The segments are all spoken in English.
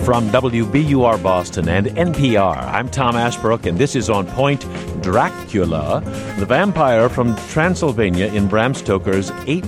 From WBUR Boston and NPR, I'm Tom Ashbrook, and this is On Point, Dracula, the vampire from Transylvania in Bram Stoker's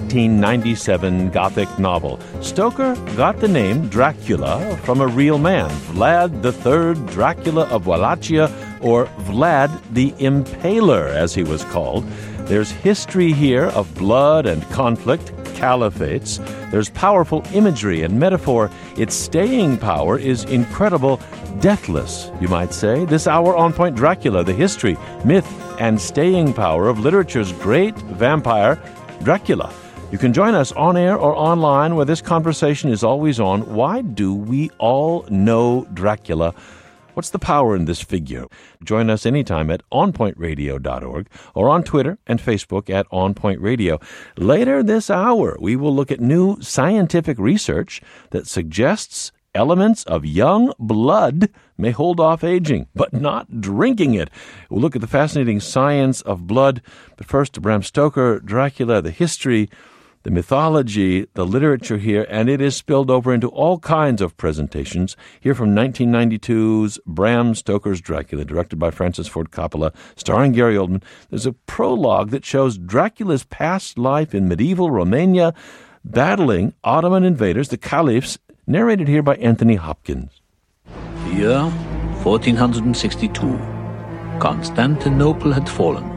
1897 Gothic novel. Stoker got the name Dracula from a real man, Vlad III Dracula of Wallachia, or Vlad the Impaler, as he was called. There's history here of blood and conflict, caliphates. There's powerful imagery and metaphor. Its staying power is incredible, deathless, you might say. This hour on Point Dracula, the history, myth, and staying power of literature's great vampire, Dracula. You can join us on air or online where this conversation is always on. Why do we all know Dracula? What's the power in this figure? Join us anytime at onpointradio.org or on Twitter and Facebook at onpointradio. Later this hour, we will look at new scientific research that suggests elements of young blood may hold off aging, but not drinking it. We'll look at the fascinating science of blood. But first, to Bram Stoker, Dracula, the history, the mythology, the literature here, and it is spilled over into all kinds of presentations. Here from 1992's Bram Stoker's Dracula, directed by Francis Ford Coppola, starring Gary Oldman. There's a prologue that shows Dracula's past life in medieval Romania, battling Ottoman invaders, the caliphs, narrated here by Anthony Hopkins. The year 1462. Constantinople had fallen.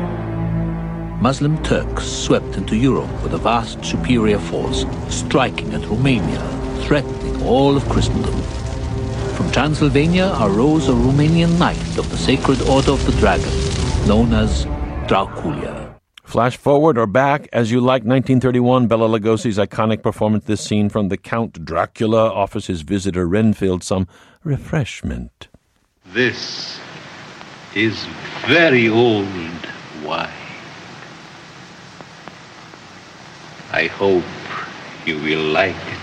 Muslim Turks swept into Europe with a vast superior force, striking at Romania, threatening all of Christendom. From Transylvania arose a Romanian knight of the Sacred Order of the Dragon, known as Dracula. Flash forward or back, as you like, 1931, Bela Lugosi's iconic performance, this scene from the Count Dracula offers his visitor Renfield some refreshment. This is very old wine. I hope you will like it.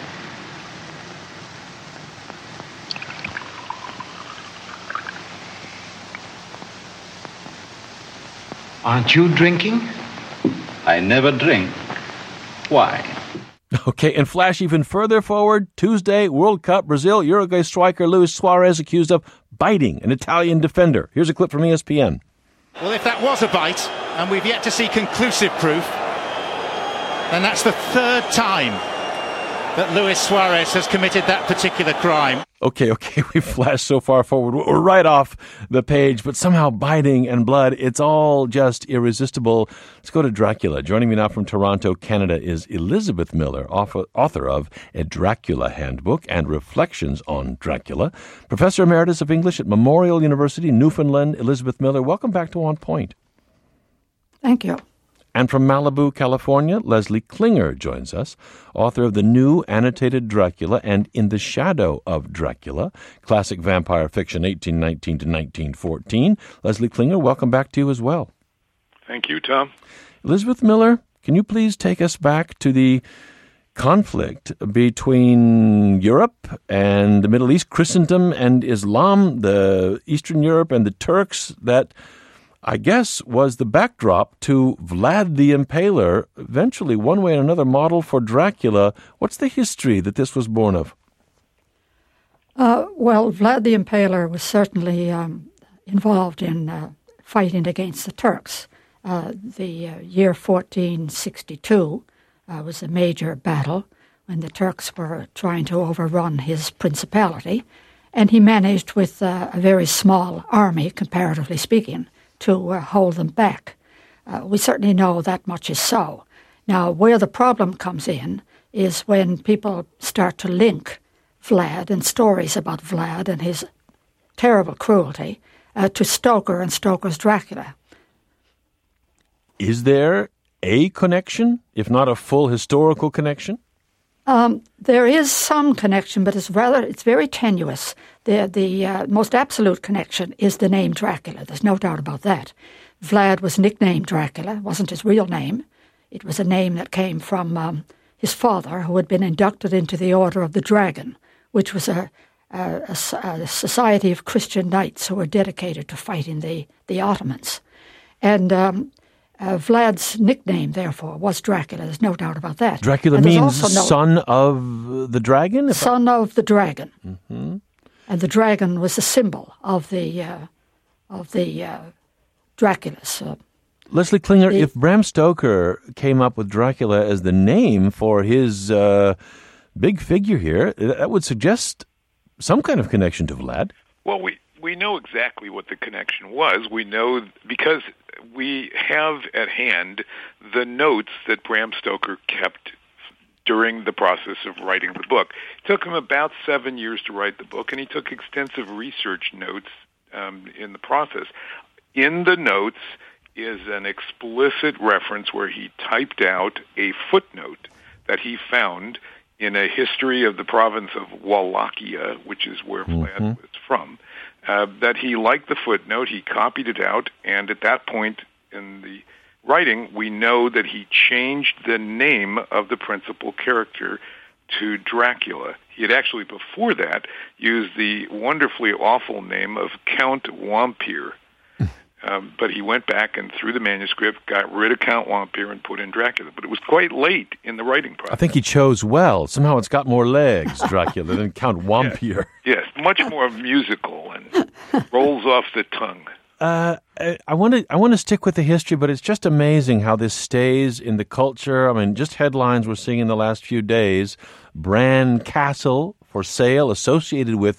Aren't you drinking? I never drink. Why? Okay, and flash even further forward, Tuesday, World Cup, Brazil, Uruguay striker Luis Suarez accused of biting an Italian defender. Here's a clip from ESPN. Well, if that was a bite, and we've yet to see conclusive proof, then that's the third time that Luis Suarez has committed that particular crime. Okay, we flashed so far forward. We're right off the page, but somehow biting and blood, it's all just irresistible. Let's go to Dracula. Joining me now from Toronto, Canada, is Elizabeth Miller, author of A Dracula Handbook and Reflections on Dracula. Professor Emeritus of English at Memorial University, Newfoundland. Elizabeth Miller, welcome back to On Point. Thank you. And from Malibu, California, Leslie Klinger joins us, author of the new annotated Dracula and In the Shadow of Dracula, classic vampire fiction 1819 to 1914. Leslie Klinger, welcome back to you as well. Thank you, Tom. Elizabeth Miller, can you please take us back to the conflict between Europe and the Middle East, Christendom and Islam, the Eastern Europe and the Turks, that I guess was the backdrop to Vlad the Impaler, eventually one way or another model for Dracula. What's the history that this was born of? Well, Vlad the Impaler was certainly involved in fighting against the Turks. The year 1462 was a major battle when the Turks were trying to overrun his principality, and he managed with a very small army, comparatively speaking, to hold them back. We certainly know that much is so. Now, where the problem comes in is when people start to link Vlad and stories about Vlad and his terrible cruelty to Stoker and Stoker's Dracula. Is there a connection, if not a full historical connection? There is some connection, but it's very tenuous. The most absolute connection is the name Dracula. There's no doubt about that. Vlad was nicknamed Dracula. It wasn't his real name. It was a name that came from his father, who had been inducted into the Order of the Dragon, which was a society of Christian knights who were dedicated to fighting the Ottomans. And Vlad's nickname, therefore, was Dracula. There's no doubt about that. Dracula means son of the dragon? Son of the dragon. Mm-hmm. And the dragon was the symbol of the Draculas. Leslie Klinger, if Bram Stoker came up with Dracula as the name for his big figure here, that would suggest some kind of connection to Vlad. Well, we know exactly what the connection was. We know because we have at hand the notes that Bram Stoker kept during the process of writing the book. It took him about 7 years to write the book, and he took extensive research notes in the process. In the notes is an explicit reference where he typed out a footnote that he found in a history of the province of Wallachia, which is where Vlad was from, that he liked the footnote, he copied it out, and at that point in the writing, we know that he changed the name of the principal character to Dracula. He had actually, before that, used the wonderfully awful name of Count Wampir. But he went back and through the manuscript, got rid of Count Wampir and put in Dracula. But it was quite late in the writing process. I think he chose well. Somehow it's got more legs, Dracula, than Count Wampir. Yes, much more musical and rolls off the tongue. I want to stick with the history, but it's just amazing how this stays in the culture. I mean, just headlines we're seeing in the last few days. Bran Castle for sale, associated with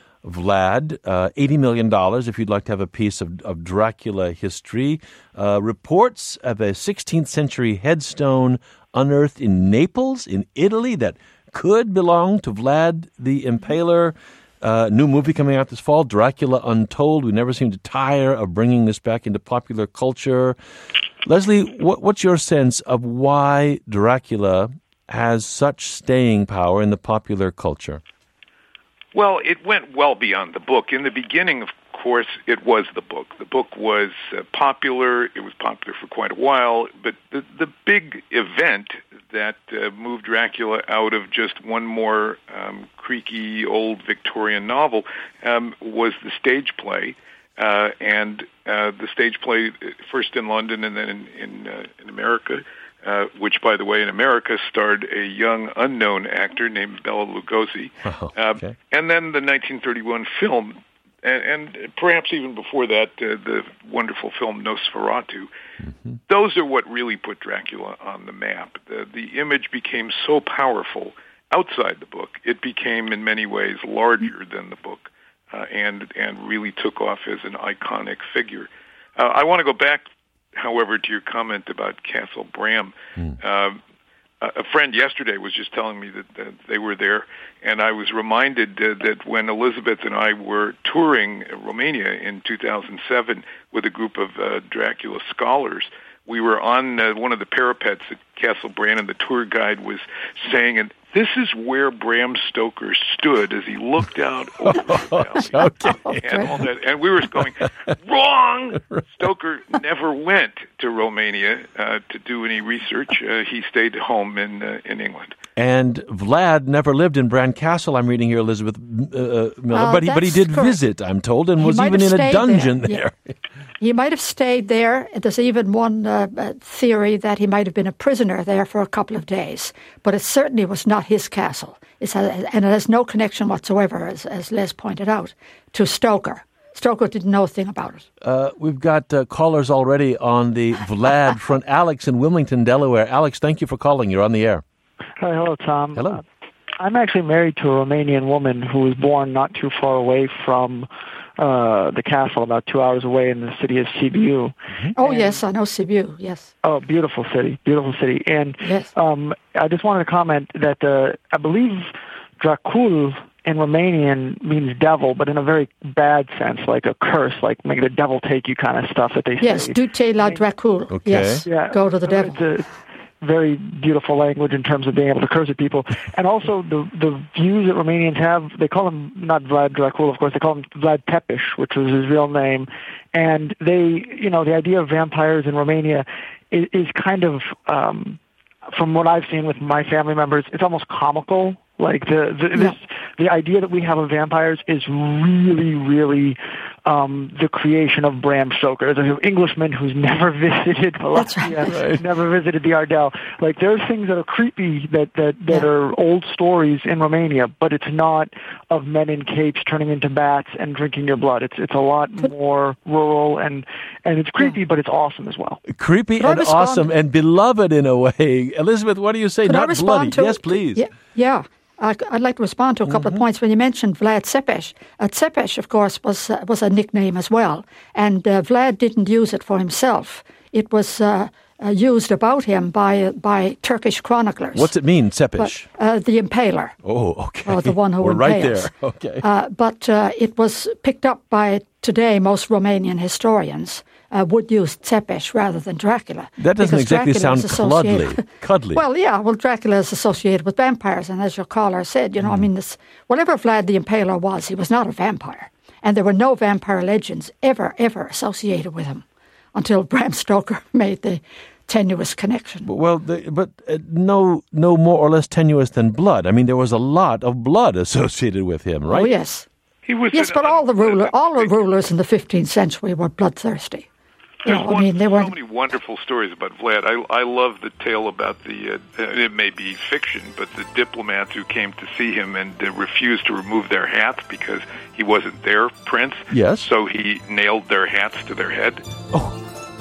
Vlad, $80 million if you'd like to have a piece of Dracula history. Reports of a 16th century headstone unearthed in Naples, in Italy, that could belong to Vlad the Impaler. New movie coming out this fall, Dracula Untold. We never seem to tire of bringing this back into popular culture. Leslie, what's your sense of why Dracula has such staying power in the popular culture? Well, it went well beyond the book. In the beginning, of course, it was the book. The book was popular. It was popular for quite a while. But the big event that moved Dracula out of just one more creaky old Victorian novel was the stage play. And the stage play, first in London and then in America, which, by the way, in America starred a young unknown actor named Bela Lugosi. Oh, okay. And then the 1931 film, and perhaps even before that, the wonderful film Nosferatu. Mm-hmm. Those are what really put Dracula on the map. The image became so powerful outside the book, it became in many ways larger than the book, and really took off as an iconic figure. I want to go back, however, to your comment about Castle Bram. A friend yesterday was just telling me that they were there, and I was reminded that when Elizabeth and I were touring Romania in 2007 with a group of Dracula scholars, we were on one of the parapets at Castle Bran, and the tour guide was saying, and this is where Bram Stoker stood as he looked out over the valley and all that. And we were going, wrong! Stoker never went to Romania to do any research. He stayed home in England. And Vlad never lived in Bran Castle, I'm reading here, Elizabeth Miller, but he did correct. Visit, I'm told, and was even in a dungeon there. Yeah. He might have stayed there. There's even one theory that he might have been a prisoner there for a couple of days. But it certainly was not his castle. And it has no connection whatsoever, as Les pointed out, to Stoker. Stoker didn't know a thing about it. We've got callers already on the Vlad front. Alex in Wilmington, Delaware. Alex, thank you for calling. You're on the air. Hi, hello, Tom. Hello. I'm actually married to a Romanian woman who was born not too far away from the castle, about 2 hours away in the city of Sibiu. Mm-hmm. Oh, yes, I know Sibiu, yes. Oh, beautiful city. And yes. I just wanted to comment that I believe Dracul in Romanian means devil, but in a very bad sense, like a curse, like make the devil take you kind of stuff that they say. Yes, du-te la Dracul. Okay. Yes, yeah. Go to the devil. It's a very beautiful language in terms of being able to curse at people. And also the views that Romanians have, they call him not Vlad Dracul, of course, they call him Vlad Tepes, which was his real name. And they, the idea of vampires in Romania is kind of, from what I've seen with my family members, it's almost comical. Like this the idea that we have of vampires is really, really the creation of Bram Stoker. There's an Englishman who's never visited Wallachia, right. never visited the Ardell. Like, there's things that are creepy that are old stories in Romania, but it's not of men in capes turning into bats and drinking your blood. It's a lot more rural, and it's creepy, but it's awesome as well. Creepy and awesome and beloved in a way. Elizabeth, what do you say? Not bloody. Yes, please. Yeah. I'd like to respond to a couple of points. When you mentioned Vlad Tepes, Tepes, of course, was a nickname as well. And Vlad didn't use it for himself. It was used about him by Turkish chroniclers. What's it mean, Tepes? The impaler. Oh, okay. Or the one who We're right impales. there. Okay. But it was picked up by today most Romanian historians. Would use Tepes rather than Dracula. That doesn't exactly sound cuddly. Well, Dracula is associated with vampires, and as your caller said, I mean, whatever Vlad the Impaler was, he was not a vampire. And there were no vampire legends ever associated with him until Bram Stoker made the tenuous connection. Well, but no more or less tenuous than blood. I mean, there was a lot of blood associated with him, right? Oh, yes. Yes, but all the rulers in the 15th century were bloodthirsty. There were so many wonderful stories about Vlad. I love the tale about it may be fiction, but the diplomats who came to see him and refused to remove their hats because he wasn't their prince. Yes. So he nailed their hats to their head. Oh.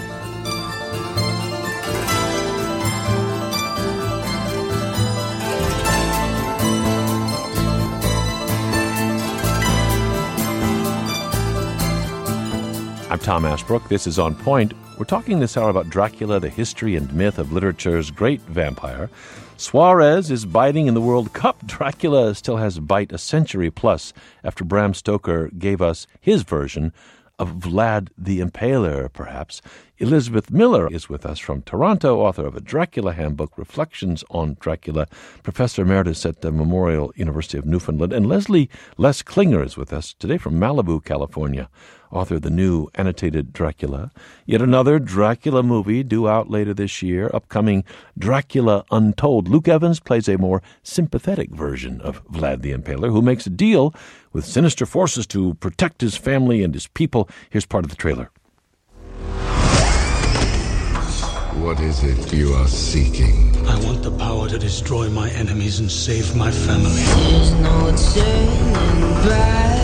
I'm Tom Ashbrook. This is On Point. We're talking this hour about Dracula, the history and myth of literature's great vampire. Suarez is biting in the World Cup. Dracula still has bite a century plus after Bram Stoker gave us his version of Vlad the Impaler, perhaps. Elizabeth Miller is with us from Toronto, author of a Dracula Handbook, Reflections on Dracula, professor emeritus at the Memorial University of Newfoundland. And Leslie Les Klinger is with us today from Malibu, California, author of the new annotated Dracula. Yet another Dracula movie due out later this year, upcoming Dracula Untold. Luke Evans plays a more sympathetic version of Vlad the Impaler, who makes a deal with sinister forces to protect his family and his people. Here's part of the trailer. What is it you are seeking? I want the power to destroy my enemies and save my family. There's no turning back.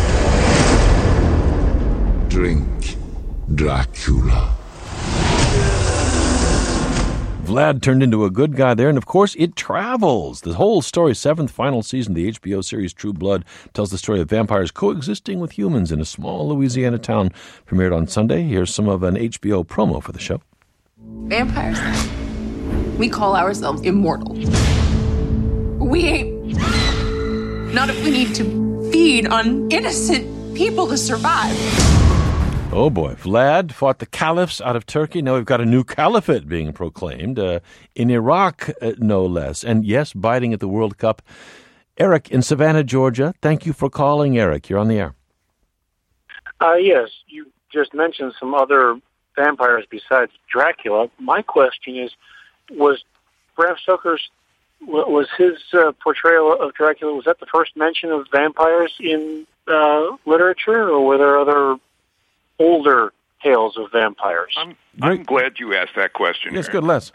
Drink Dracula. Vlad turned into a good guy there, and of course it travels. The whole story, seventh final season of the HBO series True Blood, tells the story of vampires coexisting with humans in a small Louisiana town. Premiered on Sunday. Here's some of an HBO promo for the show. Vampires? We call ourselves immortal. We ain't. Not if we need to feed on innocent people to survive. Oh boy, Vlad fought the caliphs out of Turkey. Now we've got a new caliphate being proclaimed in Iraq, no less. And yes, biting at the World Cup. Eric in Savannah, Georgia. Thank you for calling, Eric. You're on the air. Yes, you just mentioned some other vampires besides Dracula. My question is, was Bram Stoker's, was his portrayal of Dracula, was that the first mention of vampires in literature, or were there other older tales of vampires? I'm glad you asked that question. Yes, good, Les.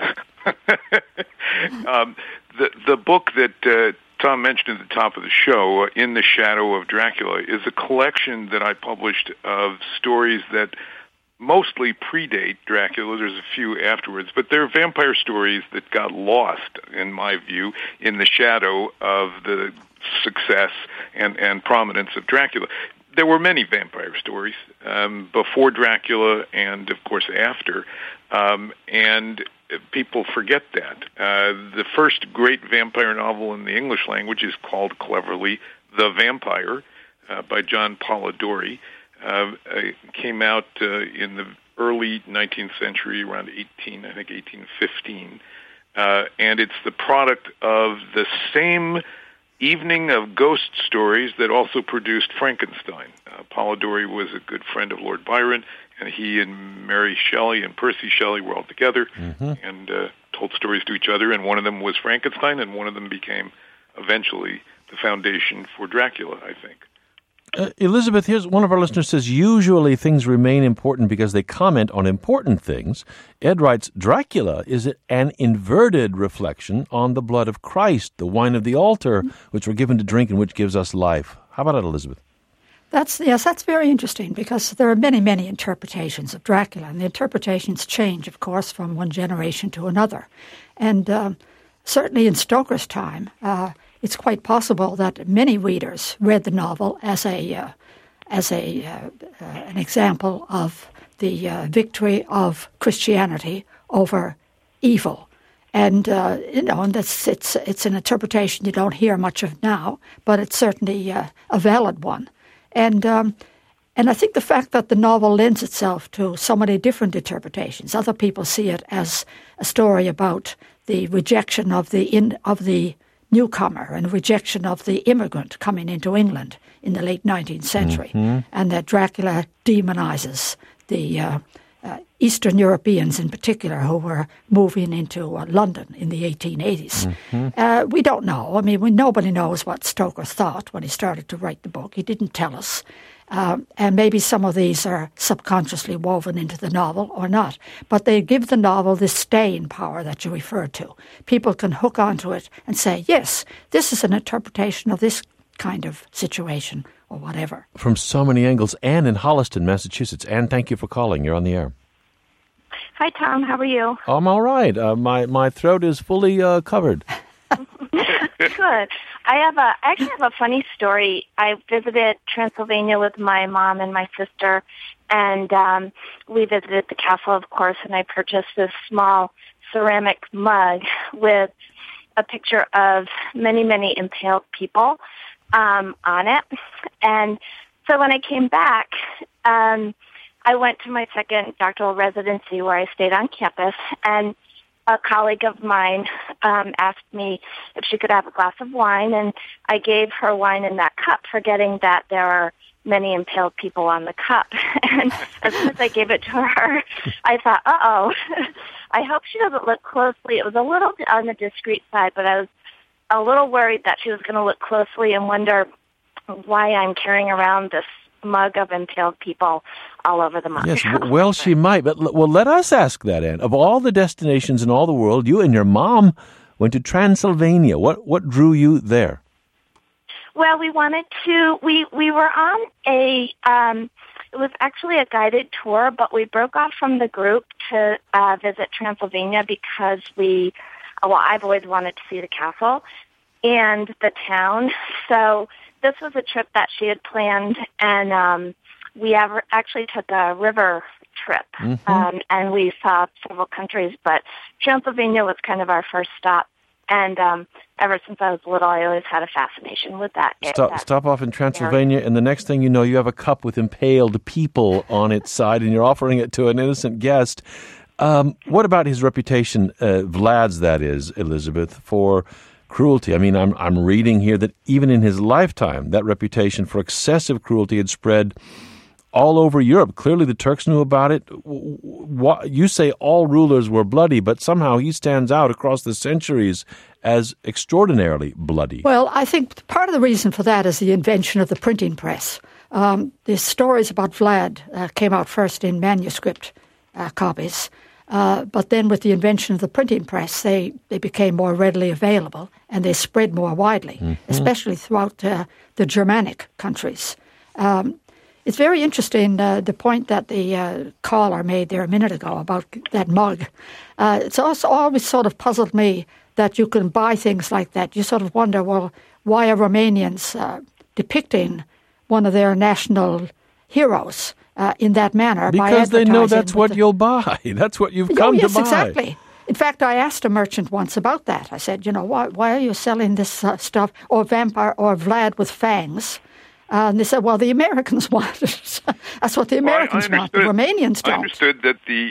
The book that Tom mentioned at the top of the show, In the Shadow of Dracula, is a collection that I published of stories that mostly predate Dracula. There's a few afterwards, but they're vampire stories that got lost, in my view, in the shadow of the success and prominence of Dracula. There were many vampire stories before Dracula and, of course, after, and people forget that. The first great vampire novel in the English language is called cleverly The Vampire by John Polidori. Came out in the early 19th century, around 1815, and it's the product of the same evening of ghost stories that also produced Frankenstein. Polidori was a good friend of Lord Byron, and he and Mary Shelley and Percy Shelley were all together and told stories to each other, and one of them was Frankenstein, and one of them became eventually the foundation for Dracula, I think. Elizabeth, here's one of our listeners says, usually things remain important because they comment on important things. Ed writes, Dracula is an inverted reflection on the blood of Christ, the wine of the altar, which we're given to drink and which gives us life. How about that, Elizabeth? That's very interesting because there are many, many interpretations of Dracula, and the interpretations change, of course, from one generation to another. And certainly in Stoker's time, it's quite possible that many readers read the novel as an example of the victory of Christianity over evil, and and it's an interpretation you don't hear much of now, but it's certainly a valid one, and I think the fact that the novel lends itself to so many different interpretations. Other people see it as a story about the rejection of the newcomer and rejection of the immigrant coming into England in the late 19th century, and that Dracula demonizes the Eastern Europeans in particular who were moving into London in the 1880s. We don't know. I mean, nobody knows what Stoker thought when he started to write the book. He didn't tell us. And maybe some of these are subconsciously woven into the novel or not. But they give the novel this staying power that you referred to. People can hook onto it and say, yes, this is an interpretation of this kind of situation or whatever. From so many angles. Anne in Holliston, Massachusetts. Anne, thank you for calling. You're on the air. Hi, Tom. How are you? I'm all right. My throat is fully covered. Good. I actually have a funny story. I visited Transylvania with my mom and my sister, and we visited the castle, of course, and I purchased this small ceramic mug with a picture of many, many impaled people on it. And so when I came back, I went to my second doctoral residency where I stayed on campus, and a colleague of mine asked me if she could have a glass of wine, and I gave her wine in that cup, forgetting that there are many impaled people on the cup. And as soon as I gave it to her, I thought, uh-oh, I hope she doesn't look closely. It was a little on the discreet side, but I was a little worried that she was going to look closely and wonder why I'm carrying around this mug of impaled people all over the mug. Yes, well, she might. But let us ask that, Anne. Of all the destinations in all the world, you and your mom went to Transylvania. What drew you there? Well, we wanted to. We were on a. It was actually a guided tour, but we broke off from the group to visit Transylvania because I've always wanted to see the castle and the town. So this was a trip that she had planned, and we actually took a river trip, and we saw several countries, but Transylvania was kind of our first stop. And ever since I was little, I always had a fascination with that. Stop off in Transylvania, and the next thing you know, you have a cup with impaled people on its side, and you're offering it to an innocent guest. What about his reputation, Vlad's that is, Elizabeth, for cruelty? I mean, I'm reading here that even in his lifetime, that reputation for excessive cruelty had spread all over Europe. Clearly the Turks knew about it. You say all rulers were bloody, but somehow he stands out across the centuries as extraordinarily bloody. Well, I think part of the reason for that is the invention of the printing press. The stories about Vlad came out first in manuscript copies, but then with the invention of the printing press, they became more readily available, and they spread more widely, especially throughout the Germanic countries. It's very interesting, the point that the caller made there a minute ago about that mug. It's also always sort of puzzled me that you can buy things like that. You sort of wonder, well, why are Romanians depicting one of their national heroes in that manner? Because they know that's what you'll buy. That's what you've come to buy. Yes, exactly. In fact, I asked a merchant once about that. I said, why are you selling this stuff, or vampire, or Vlad with fangs? And they said, well, the Americans want it. That's what the Americans want. The Romanians don't. I understood that the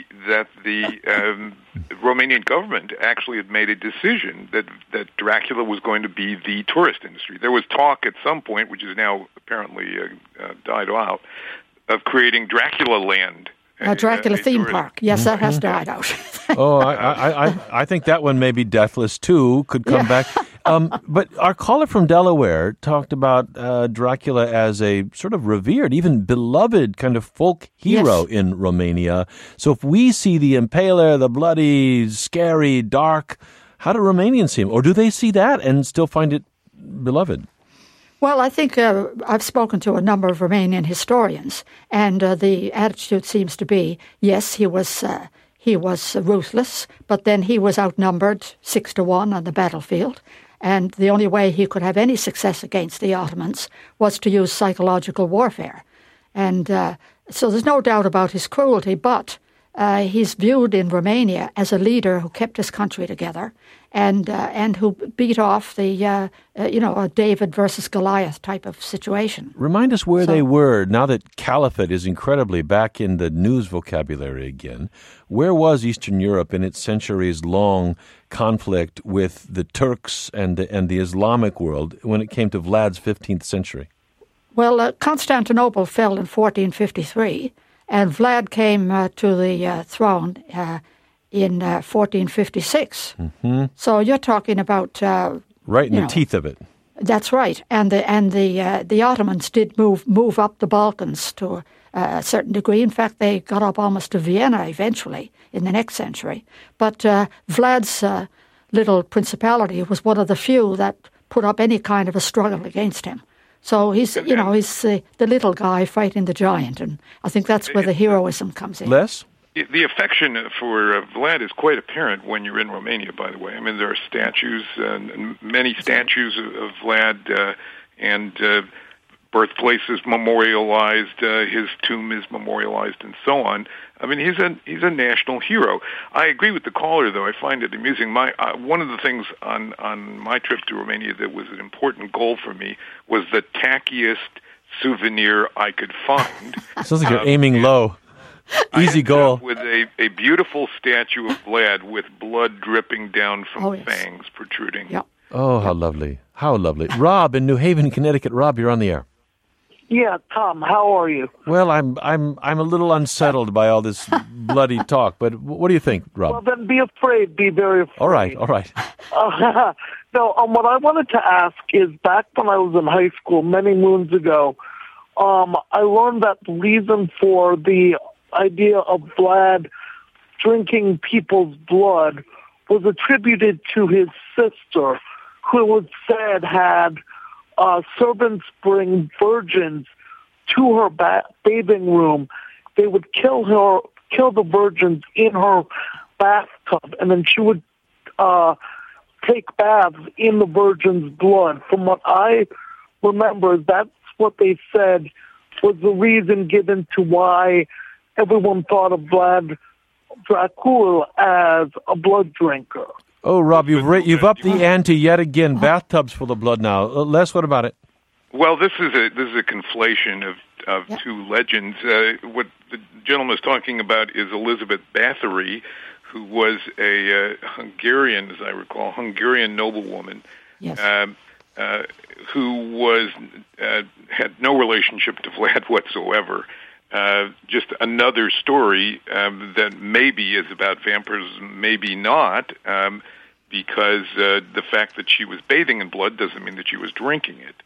Romanian government actually had made a decision that Dracula was going to be the tourist industry. There was talk at some point, which is now apparently died out, of creating Dracula Land. Dracula theme park. Yes, that has died out. I think that one may be deathless, too, could come back. But our caller from Delaware talked about Dracula as a sort of revered, even beloved kind of folk hero in Romania. So if we see the Impaler, the bloody, scary, dark, how do Romanians see him? Or do they see that and still find it beloved? Well, I think I've spoken to a number of Romanian historians, and the attitude seems to be, yes, he was ruthless, but then he was outnumbered 6-1 on the battlefield, and the only way he could have any success against the Ottomans was to use psychological warfare. And so there's no doubt about his cruelty, but he's viewed in Romania as a leader who kept his country together and who beat off the, a David versus Goliath type of situation. Remind us where they were, now that caliphate is incredibly back in the news vocabulary again. Where was Eastern Europe in its centuries-long conflict with the Turks and the Islamic world when it came to Vlad's 15th century? Well, Constantinople fell in 1453, and Vlad came to the throne in 1456. Mm-hmm. So you're talking about right in the teeth of it. That's right, and the Ottomans did move up the Balkans to a certain degree. In fact, they got up almost to Vienna eventually in the next century. But Vlad's little principality was one of the few that put up any kind of a struggle against him. So he's the little guy fighting the giant, and I think that's where the heroism comes in. Les? The affection for Vlad is quite apparent when you're in Romania, by the way. I mean, there are statues, many statues of Vlad, and birthplace is memorialized, his tomb is memorialized, and so on. I mean, he's a national hero. I agree with the caller, though. I find it amusing. One of the things on my trip to Romania that was an important goal for me was the tackiest souvenir I could find. Sounds like you're aiming low. Easy goal. With a beautiful statue of Vlad with blood dripping down from fangs protruding. Yep. Oh, how lovely. How lovely. Rob in New Haven, Connecticut. Rob, you're on the air. Yeah, Tom, how are you? Well, I'm a little unsettled by all this bloody talk, but what do you think, Rob? Well, then be afraid. Be very afraid. All right. No, what I wanted to ask is, back when I was in high school many moons ago, I learned that the reason for the idea of Vlad drinking people's blood was attributed to his sister, who was said had servants bring virgins to her bathing room. They would kill the virgins in her bathtub, and then she would take baths in the virgin's blood. From what I remember, that's what they said was the reason given to why everyone thought of Vlad Dracula as a blood drinker. Oh, Rob, you've upped the ante yet again. Bathtubs full of blood now. Les, what about it? Well, this is a conflation of two legends. What the gentleman is talking about is Elizabeth Bathory, who was a Hungarian, as I recall, Hungarian noblewoman, who had no relationship to Vlad whatsoever. Just another story that maybe is about vampires, maybe not, because the fact that she was bathing in blood doesn't mean that she was drinking it.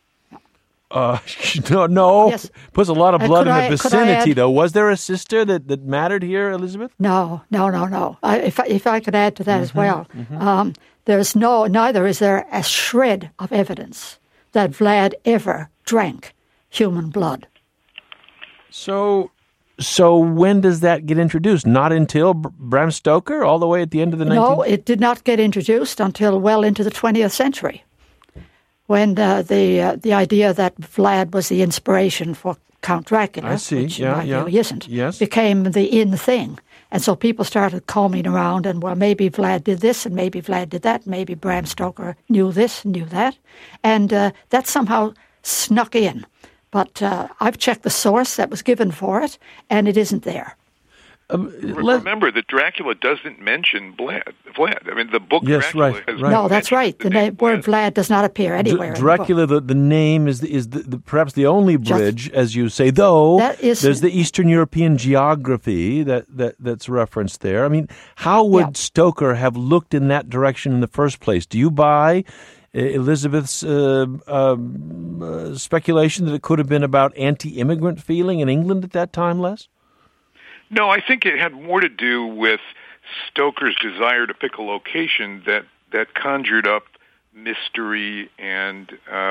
No. Yes. Puts a lot of blood in the vicinity, though. Was there a sister that mattered here, Elizabeth? No. If I could add to that as well, neither is there a shred of evidence that Vlad ever drank human blood. So when does that get introduced? Not until Bram Stoker, all the way at the end of the 19th? No, it did not get introduced until well into the 20th century, when the idea that Vlad was the inspiration for Count Dracula, which in my view he isn't, became the in thing. And so people started combing around and, well, maybe Vlad did this and maybe Vlad did that, maybe Bram Stoker knew this and knew that. And that somehow snuck in. But I've checked the source that was given for it, and it isn't there. Remember that Dracula doesn't mention Vlad. I mean, the book Dracula has no, that's right. The word Vlad does not appear anywhere. Dracula, the name is perhaps the only bridge, as you say. Though there's the Eastern European geography that's referenced there. I mean, how would Stoker have looked in that direction in the first place? Do you buy Elizabeth's speculation that it could have been about anti-immigrant feeling in England at that time, Les? No, I think it had more to do with Stoker's desire to pick a location that conjured up mystery and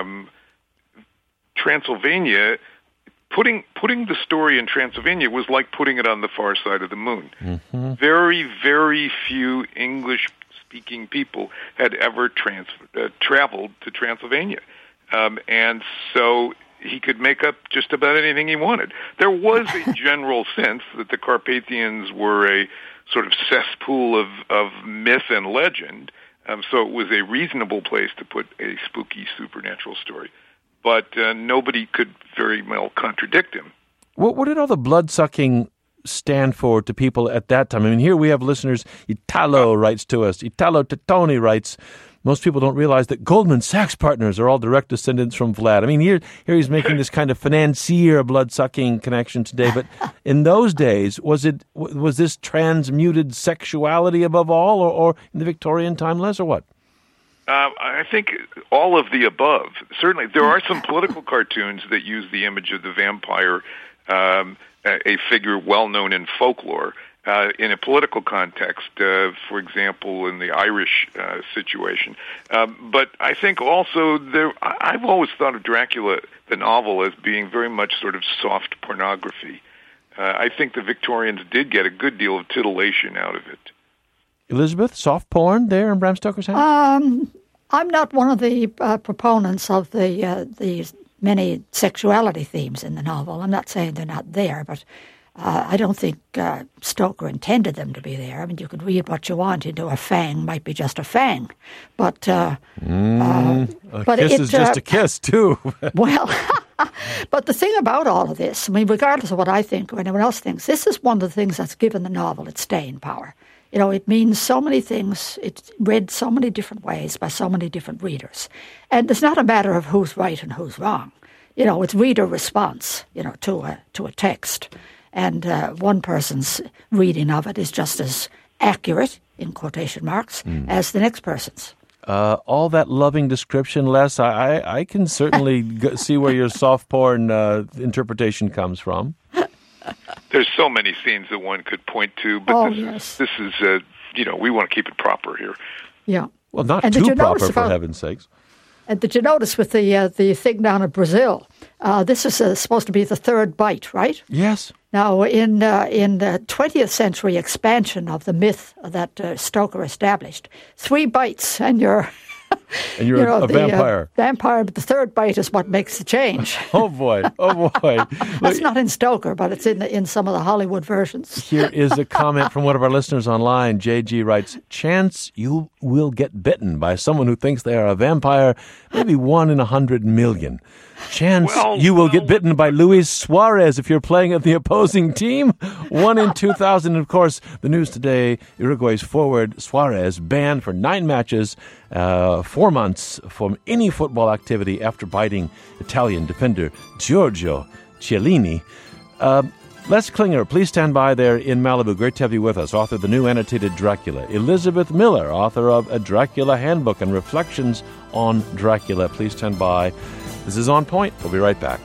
Transylvania. Putting the story in Transylvania was like putting it on the far side of the moon. Mm-hmm. Very, very few English-speaking people had ever traveled to Transylvania. And so he could make up just about anything he wanted. There was a general sense that the Carpathians were a sort of cesspool of myth and legend, so it was a reasonable place to put a spooky supernatural story. But nobody could very well contradict him. What did all the blood-sucking stand for to people at that time? I mean, here we have listeners. Italo writes to us. Italo Titoni writes, most people don't realize that Goldman Sachs partners are all direct descendants from Vlad. I mean, here he's making this kind of financier blood-sucking connection today. But in those days, was this transmuted sexuality above all, or in the Victorian time, Les, or what? I think all of the above. Certainly, there are some political cartoons that use the image of the vampire, a figure well known in folklore, in a political context, for example, in the Irish situation. But I think also I've always thought of Dracula, the novel, as being very much sort of soft pornography. I think the Victorians did get a good deal of titillation out of it. Elizabeth, soft porn there in Bram Stoker's house? I'm not one of the proponents of the many sexuality themes in the novel. I'm not saying they're not there, but I don't think Stoker intended them to be there. I mean, you could read what you want into a fang, might be just a fang, but a kiss is just a kiss too. Well, but the thing about all of this, I mean, regardless of what I think or anyone else thinks, this is one of the things that's given the novel its staying power. You know, it means so many things. It's read so many different ways by so many different readers. And it's not a matter of who's right and who's wrong. You know, it's reader response, you know, to a text. And one person's reading of it is just as accurate, in quotation marks, as the next person's. All that loving description, Les, I can certainly see where your soft porn interpretation comes from. There's so many scenes that one could point to, but this is we want to keep it proper here. Yeah. Well, not too proper, for heaven's sakes. And did you notice with the thing down in Brazil, this is supposed to be the third bite, right? Yes. Now, in the 20th century expansion of the myth that Stoker established, 3 bites and you're... And you're a vampire. Vampire, but the third bite is what makes the change. Oh boy! That's not in Stoker, but it's in some of the Hollywood versions. Here is a comment from one of our listeners online. JG writes, chance you will get bitten by someone who thinks they are a vampire, maybe 1 in 100 million. Chance you will get bitten by Luis Suarez if you're playing at the opposing team. 1 in 2,000. Of course, the news today, Uruguay's forward Suarez banned for 9 matches, 4 months from any football activity after biting Italian defender Giorgio Chiellini. Les Klinger, please stand by there in Malibu. Great to have you with us. Author of the new annotated Dracula. Elizabeth Miller, author of A Dracula Handbook and Reflections on Dracula. Please stand by. This is On Point. We'll be right back.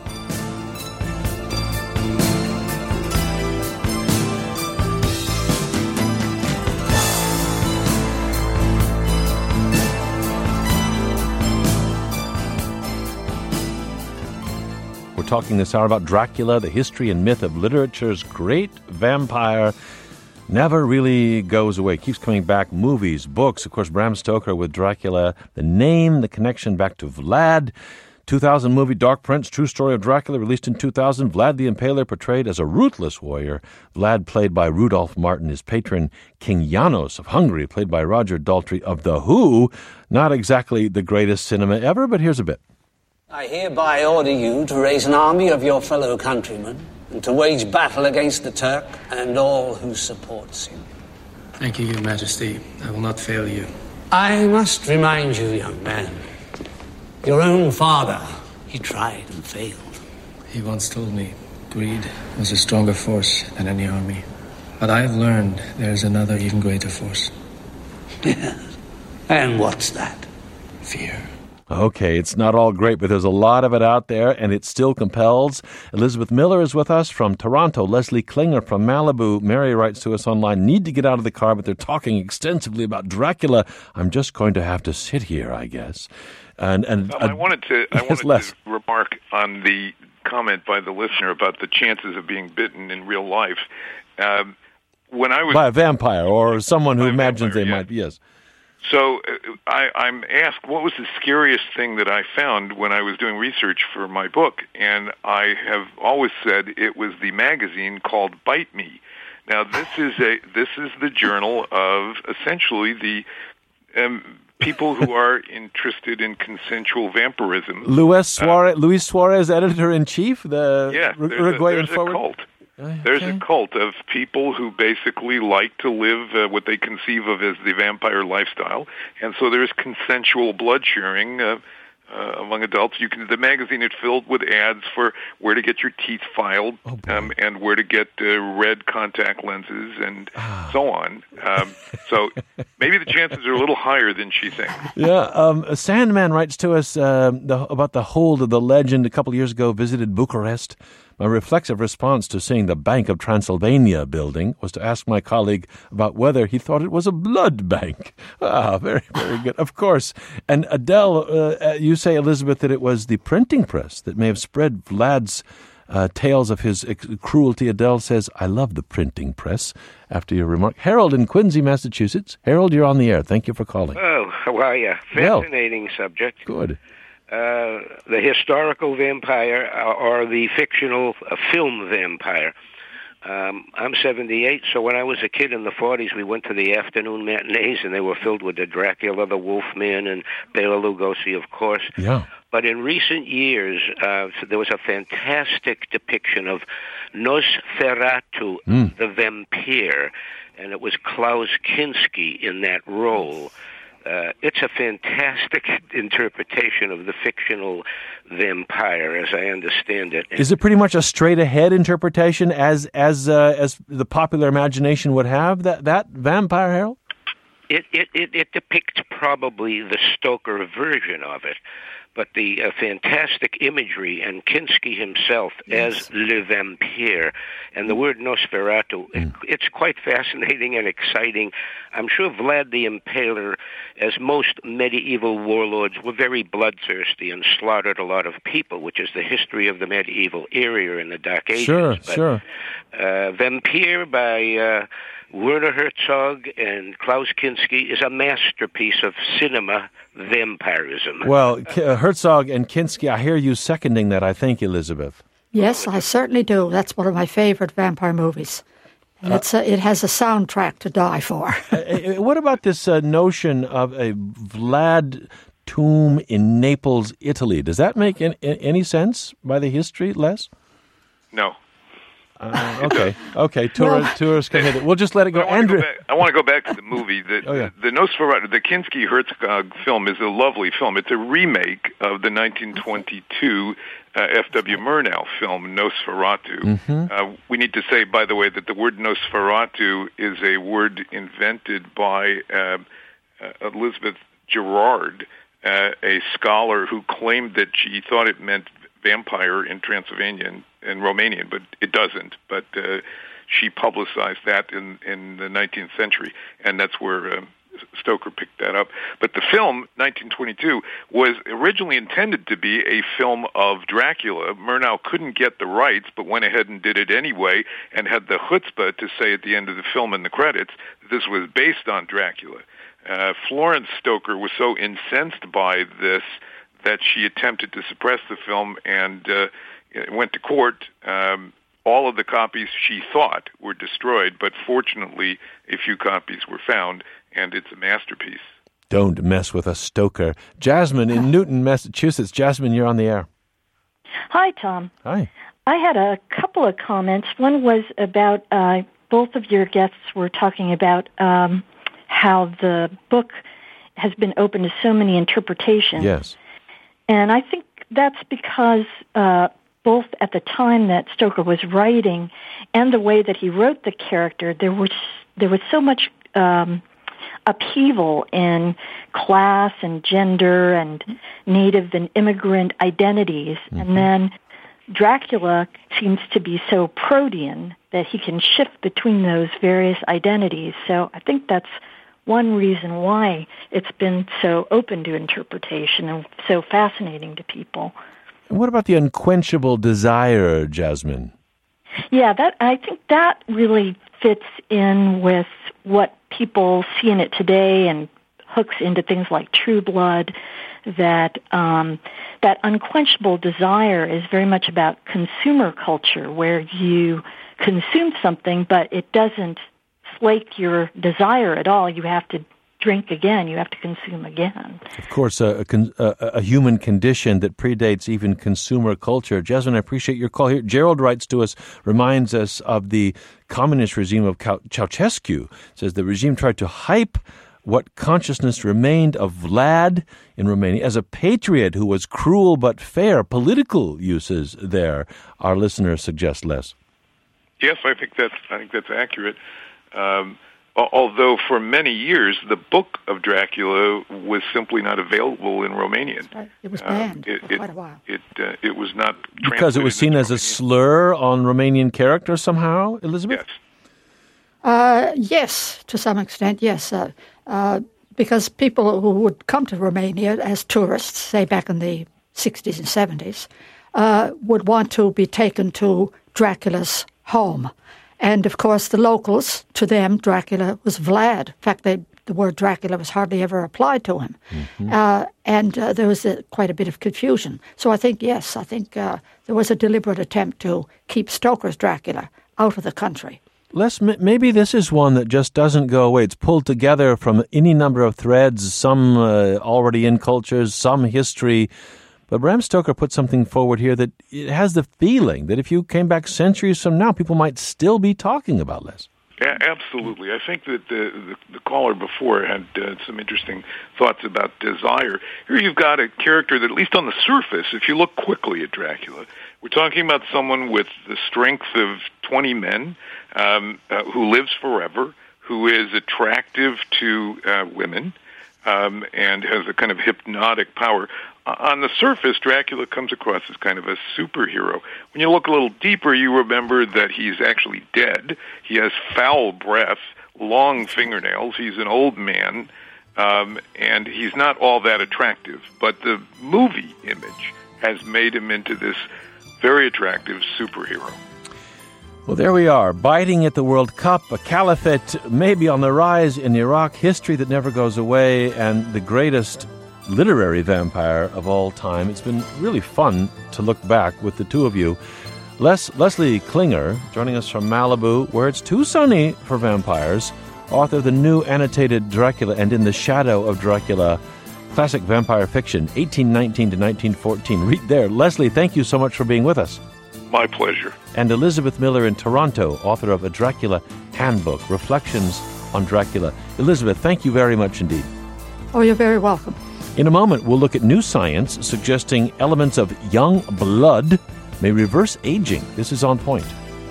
We're talking this hour about Dracula, the history and myth of literature's great vampire. Never really goes away. Keeps coming back. Movies, books. Of course, Bram Stoker with Dracula. The name, the connection back to Vlad. 2000 movie Dark Prince, True Story of Dracula, released in 2000. Vlad the Impaler portrayed as a ruthless warrior. Vlad played by Rudolph Martin. His patron, King Janos of Hungary, played by Roger Daltrey of The Who. Not exactly the greatest cinema ever, but here's a bit. I hereby order you to raise an army of your fellow countrymen and to wage battle against the Turk and all who supports him. Thank you, Your Majesty. I will not fail you. I must remind you, young man, your own father, he tried and failed. He once told me greed was a stronger force than any army. But I have learned there is another even greater force. Yes. And what's that? Fear. Okay, it's not all great, but there's a lot of it out there, and it still compels. Elizabeth Miller is with us from Toronto. Leslie Klinger from Malibu. Mary writes to us online, need to get out of the car, but they're talking extensively about Dracula. I'm just going to have to sit here, I guess. And I wanted to remark on the comment by the listener about the chances of being bitten in real life. When I was by a vampire or someone who imagines they might be, yes. So I'm asked, what was the scariest thing that I found when I was doing research for my book? And I have always said it was the magazine called Bite Me. Now, this is the journal of essentially the people who are interested in consensual vampirism. Luis Suarez, editor-in-chief, the Uruguayan there's a cult. There's a cult of people who basically like to live what they conceive of as the vampire lifestyle, and so there's consensual blood sharing among adults. The magazine is filled with ads for where to get your teeth filed and where to get red contact lenses and so on. So maybe the chances are a little higher than she thinks. Yeah, Sandman writes to us about the hold of the legend a couple of years ago, visited Bucharest. My reflexive response to seeing the Bank of Transylvania building was to ask my colleague about whether he thought it was a blood bank. Very, very good. Of course. And Adele, you say, Elizabeth, that it was the printing press that may have spread Vlad's tales of his cruelty. Adele says, I love the printing press, after your remark. Harold in Quincy, Massachusetts. Harold, you're on the air. Thank you for calling. Oh, how are you? Fascinating subject. Good. The historical vampire or the fictional film vampire. I'm 78, so when I was a kid in the 40s, we went to the afternoon matinees, and they were filled with the Dracula, the Wolfman, and Bela Lugosi, of course. Yeah. But in recent years, there was a fantastic depiction of Nosferatu, the vampire, and it was Klaus Kinski in that role. It's a fantastic interpretation of the fictional vampire, as I understand it. Is it pretty much a straight-ahead interpretation, as the popular imagination would have that vampire, Harold? It depicts probably the Stoker version of it, but the fantastic imagery and Kinski himself as Le Vampire, and the word Nosferatu, it's quite fascinating and exciting. I'm sure Vlad the Impaler, as most medieval warlords, were very bloodthirsty and slaughtered a lot of people, which is the history of the medieval era in the Dark Ages. Sure. Vampire by Werner Herzog and Klaus Kinski is a masterpiece of cinema vampirism. Well, Herzog and Kinski, I hear you seconding that, I think, Elizabeth. Yes, I certainly do. That's one of my favorite vampire movies. And it has a soundtrack to die for. What about this notion of a Vlad tomb in Naples, Italy? Does that make any sense by the history, Les? No. Okay. Tourists can hit it. We'll just let it go. Andrew, I want to go back to the movie. The Nosferatu, the Kinski Herzog film is a lovely film. It's a remake of the 1922 F.W. Murnau film Nosferatu. We need to say, by the way, that the word Nosferatu is a word invented by Elizabeth Gerard, a scholar who claimed that she thought it meant vampire in Transylvanian and Romanian, but it doesn't. But she publicized that in the 19th century, and that's where Stoker picked that up. But the film, 1922, was originally intended to be a film of Dracula. Murnau couldn't get the rights, but went ahead and did it anyway, and had the chutzpah to say at the end of the film in the credits that this was based on Dracula. Florence Stoker was so incensed by this that she attempted to suppress the film and went to court. All of the copies she thought were destroyed, but fortunately a few copies were found, and it's a masterpiece. Don't mess with a Stoker. Jasmine in Newton, Massachusetts. Jasmine, you're on the air. Hi, Tom. Hi. I had a couple of comments. One was about both of your guests were talking about how the book has been open to so many interpretations. Yes. And I think that's because both at the time that Stoker was writing and the way that he wrote the character, there was so much upheaval in class and gender and native and immigrant identities. Mm-hmm. And then Dracula seems to be so protean that he can shift between those various identities. So I think that's one reason why it's been so open to interpretation and so fascinating to people. What about the unquenchable desire, Jasmine? Yeah, I think that really fits in with what people see in it today and hooks into things like True Blood, that unquenchable desire is very much about consumer culture, where you consume something, but it doesn't slake your desire at all. You have to drink again. You have to consume again. Of course, a human condition that predates even consumer culture. Jasmine, I appreciate your call here. Gerald writes to us, reminds us of the communist regime of Ceausescu. Says the regime tried to hype what consciousness remained of Vlad in Romania as a patriot who was cruel but fair. Political uses there, our listener suggests, Les. Yes, I think that's accurate. Although for many years the book of Dracula was simply not available in Romanian. Right. It was banned for quite a while. It was not translated because it was seen as a slur on Romanian character somehow, Elizabeth? Yes. Yes, to some extent, yes. Because people who would come to Romania as tourists, say back in the 60s and 70s, would want to be taken to Dracula's home. And, of course, the locals, to them, Dracula was Vlad. In fact, the word Dracula was hardly ever applied to him. Mm-hmm. And there was quite a bit of confusion. So I think there was a deliberate attempt to keep Stoker's Dracula out of the country. Les, maybe this is one that just doesn't go away. It's pulled together from any number of threads, some already in cultures, some history. But Bram Stoker put something forward here that it has the feeling that if you came back centuries from now, people might still be talking about Les. Yeah, absolutely. I think that the caller before had some interesting thoughts about desire. Here you've got a character that, at least on the surface, if you look quickly at Dracula, we're talking about someone with the strength of 20 men, who lives forever, who is attractive to women, and has a kind of hypnotic power. On the surface, Dracula comes across as kind of a superhero. When you look a little deeper, you remember that he's actually dead. He has foul breath, long fingernails. He's an old man, and he's not all that attractive. But the movie image has made him into this very attractive superhero. Well, there we are, biting at the World Cup, a caliphate maybe on the rise in Iraq, history that never goes away, and the greatest literary vampire of all time. It's been really fun to look back with the two of you. Leslie Klinger, joining us from Malibu, where it's too sunny for vampires, author of the new annotated Dracula and In the Shadow of Dracula, classic vampire fiction, 1819 to 1914. Read there. Leslie, thank you so much for being with us. My pleasure. And Elizabeth Miller in Toronto, author of A Dracula Handbook, Reflections on Dracula. Elizabeth, thank you very much indeed. Oh, you're very welcome. In a moment, we'll look at new science suggesting elements of young blood may reverse aging. This is On Point.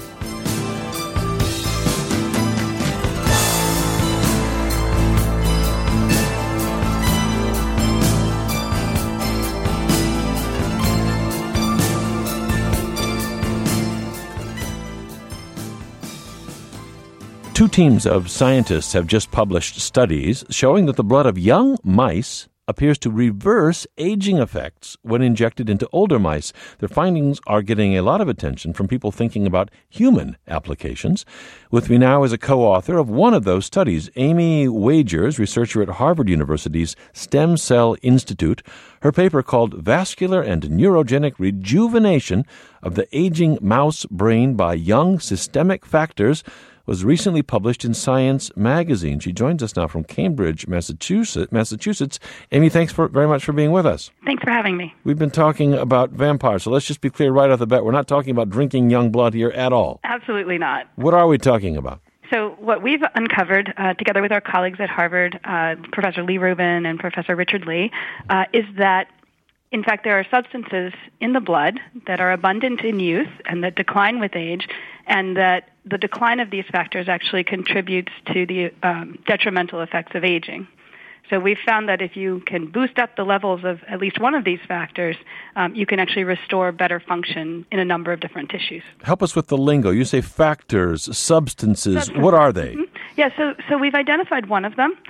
Two teams of scientists have just published studies showing that the blood of young mice appears to reverse aging effects when injected into older mice. Their findings are getting a lot of attention from people thinking about human applications. With me now is a co-author of one of those studies, Amy Wagers, researcher at Harvard University's Stem Cell Institute. Her paper called Vascular and Neurogenic Rejuvenation of the Aging Mouse Brain by Young Systemic Factors was recently published in Science magazine. She joins us now from Cambridge, Massachusetts. Amy, thanks very much for being with us. Thanks for having me. We've been talking about vampires, so let's just be clear right off the bat. We're not talking about drinking young blood here at all. Absolutely not. What are we talking about? So what we've uncovered, together with our colleagues at Harvard, Professor Lee Rubin and Professor Richard Lee, is that In fact, there are substances in the blood that are abundant in youth and that decline with age, and that the decline of these factors actually contributes to the detrimental effects of aging. So we've found that if you can boost up the levels of at least one of these factors, you can actually restore better function in a number of different tissues. Help us with the lingo. You say factors, substances. What are they? Mm-hmm. Yeah, so we've identified one of them.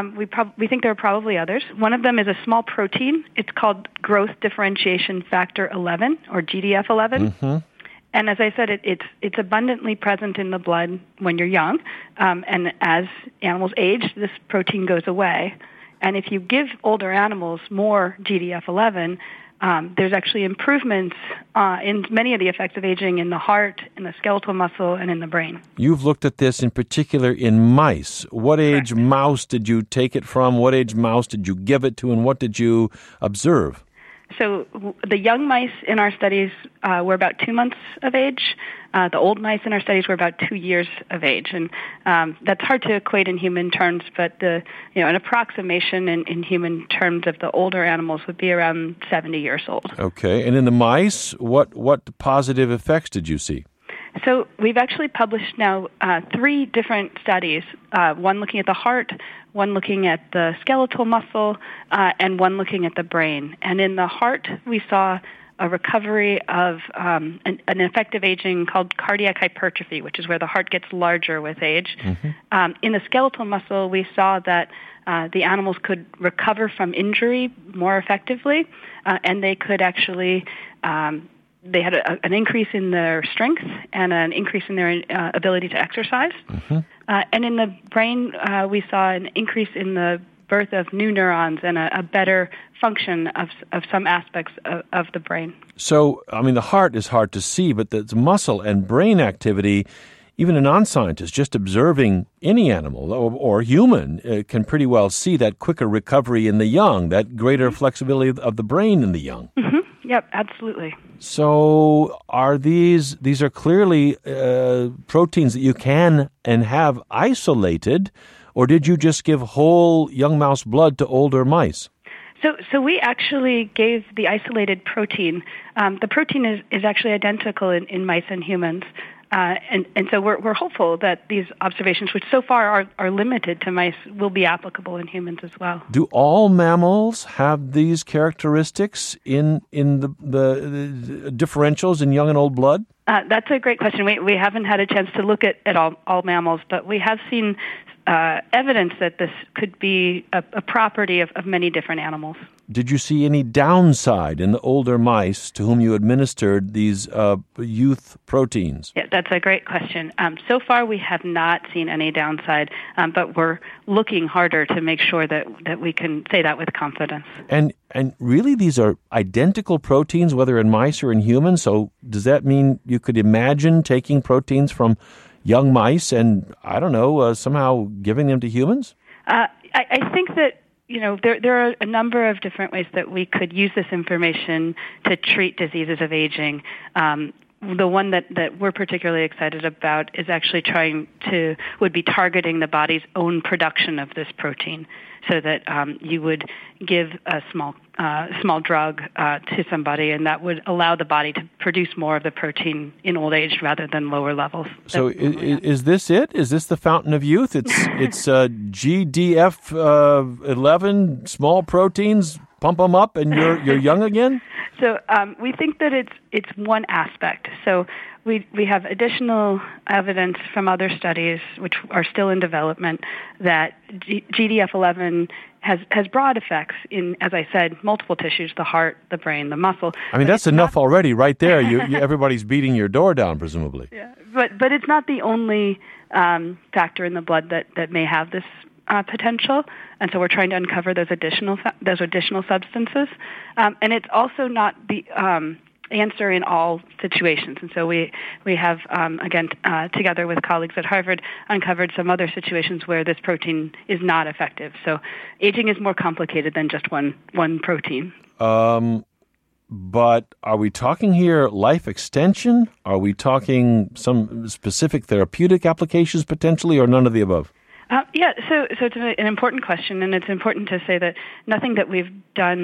We think there are probably others. One of them is a small protein. It's called growth differentiation factor 11, or GDF11. Mm-hmm. And as I said, it's abundantly present in the blood when you're young, and as animals age, this protein goes away. And if you give older animals more GDF11, there's actually improvements in many of the effects of aging in the heart, in the skeletal muscle, and in the brain. You've looked at this in particular in mice. What age mouse did you take it from? What age mouse did you give it to? And what did you observe? So the young mice in our studies were about 2 months of age. The old mice in our studies were about 2 years of age. And that's hard to equate in human terms, but an approximation in human terms of the older animals would be around 70 years old. Okay. And in the mice, what positive effects did you see? So we've actually published now 3 different studies, one looking at the heart, one looking at the skeletal muscle, and one looking at the brain. And in the heart, we saw a recovery of an effective aging called cardiac hypertrophy, which is where the heart gets larger with age. Mm-hmm. In the skeletal muscle, we saw that the animals could recover from injury more effectively, and they could actually they had an increase in their strength and an increase in their ability to exercise. Mm-hmm. And in the brain, we saw an increase in the birth of new neurons and a better function of some aspects of the brain. So, I mean, the heart is hard to see, but the muscle and brain activity, even a non-scientist just observing any animal or human can pretty well see that quicker recovery in the young, that greater flexibility of the brain in the young. Mm-hmm. Yep, absolutely. So are these are clearly proteins that you can and have isolated, or did you just give whole young mouse blood to older mice? So we actually gave the isolated protein. The protein is actually identical in mice and humans. And so we're hopeful that these observations, which so far are limited to mice, will be applicable in humans as well. Do all mammals have these characteristics in the differentials in young and old blood? That's a great question. We haven't had a chance to look at all mammals, but we have seen evidence that this could be a property of many different animals. Did you see any downside in the older mice to whom you administered these youth proteins? Yeah, that's a great question. So far, we have not seen any downside, but we're looking harder to make sure that we can say that with confidence. And really, these are identical proteins, whether in mice or in humans. So does that mean you could imagine taking proteins from young mice and, I don't know, somehow giving them to humans? I think that there are a number of different ways that we could use this information to treat diseases of aging. The one that we're particularly excited about is actually would be targeting the body's own production of this protein, so that you would give a small drug to somebody, and that would allow the body to produce more of the protein in old age rather than lower levels. So is this it? Is this the fountain of youth? It's GDF11, small proteins, pump them up, and you're young again? So we think that it's one aspect. So we have additional evidence from other studies, which are still in development, that GDF11 has broad effects in, as I said, multiple tissues: the heart, the brain, the muscle. I mean, that's enough already, right there. Everybody's beating your door down, presumably. Yeah, but it's not the only factor in the blood that may have this potential, and so we're trying to uncover those additional substances. And it's also not the answer in all situations. And so we have, again, together with colleagues at Harvard, uncovered some other situations where this protein is not effective. So aging is more complicated than just one protein. But are we talking here life extension? Are we talking some specific therapeutic applications potentially, or none of the above? So it's an important question, and it's important to say that nothing that we've done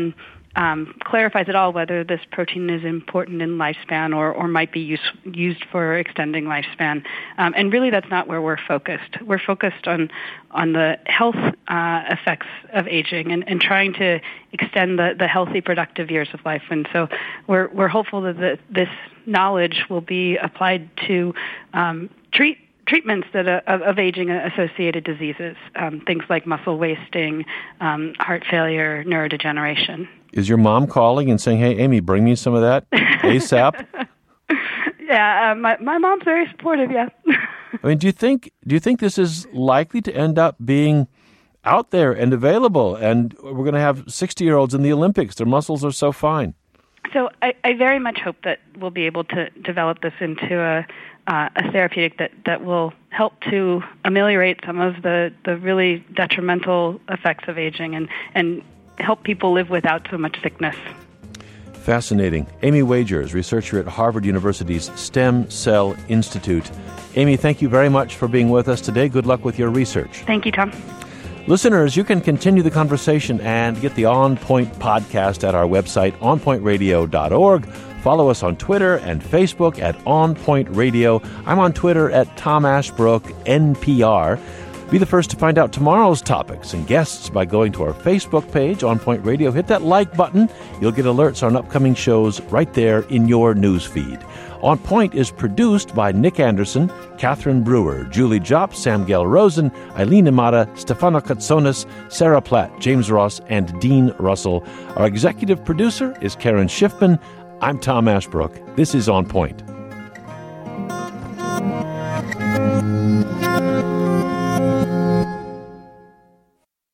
clarifies at all whether this protein is important in lifespan or might be used for extending lifespan. And really, that's not where we're focused. We're focused on the health effects of aging and trying to extend the healthy, productive years of life. And so we're hopeful that this knowledge will be applied to treatments that of aging-associated diseases, things like muscle wasting, heart failure, neurodegeneration. Is your mom calling and saying, "Hey, Amy, bring me some of that ASAP"? Yeah, my mom's very supportive. Yeah. I mean, do you think this is likely to end up being out there and available, and we're going to have 60-year-olds in the Olympics? Their muscles are so fine. So I very much hope that we'll be able to develop this into a therapeutic that will help to ameliorate some of the really detrimental effects of aging and help people live without so much sickness. Fascinating. Amy Wagers, researcher at Harvard University's Stem Cell Institute. Amy, thank you very much for being with us today. Good luck with your research. Thank you, Tom. Listeners, you can continue the conversation and get the On Point podcast at our website, onpointradio.org. Follow us on Twitter and Facebook at On Point Radio. I'm on Twitter at Tom Ashbrook, NPR. Be the first to find out tomorrow's topics and guests by going to our Facebook page, On Point Radio. Hit that like button. You'll get alerts on upcoming shows right there in your news feed. On Point is produced by Nick Anderson, Catherine Brewer, Julie Jopp, Sam Gell-Rosen, Eileen Imada, Stefano Katsonis, Sarah Platt, James Ross, and Dean Russell. Our executive producer is Karen Schiffman. I'm Tom Ashbrook. This is On Point.